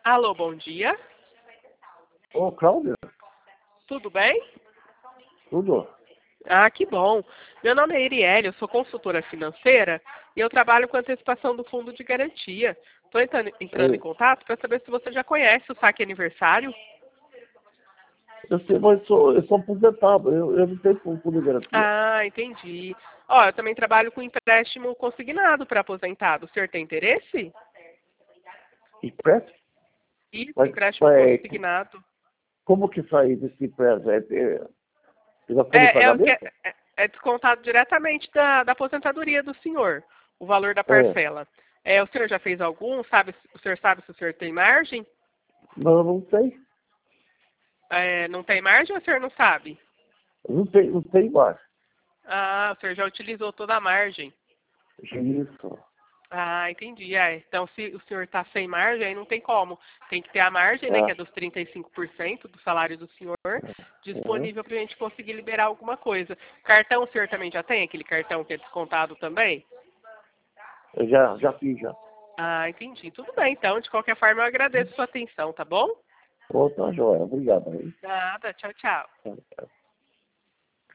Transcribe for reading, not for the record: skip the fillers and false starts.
Alô, bom dia. Ô, Cláudio, Tudo bem? tudo? Ah, que bom. Meu nome é Iriele, eu sou consultora financeira e eu trabalho com antecipação do fundo de garantia. Estou entrando em Ei, contato para saber se você já conhece o saque aniversário. eu sei, mas eu sou aposentado, eu não tenho fundo de garantia. Ah, entendi. Ó, eu também trabalho com empréstimo consignado para aposentado. O senhor tem interesse? Empréstimo? Isso, Mas empréstimo consignado. como que sair desse empréstimo? Já foi no É o que pagamento? é descontado diretamente da aposentadoria do senhor, o valor da É. parcela. O senhor já fez algum? O senhor sabe se o senhor tem margem? Não, não tem. Não tem margem ou o senhor não sabe? Não tem mais. Ah, o senhor já utilizou toda a margem. Isso. Ah, entendi. Então, se o senhor está sem margem, aí não tem como. Tem que ter a margem, né, que é É. dos 35% do salário do senhor, Uhum. disponível para a gente conseguir liberar alguma coisa. Cartão o senhor também já tem? Aquele cartão que é descontado também? Eu já fiz, já. Ah, entendi. Tudo bem, então. De qualquer forma, eu agradeço a sua atenção, tá bom? Ô, tá joia. Obrigado aí. Nada. Tchau, tchau. Tá.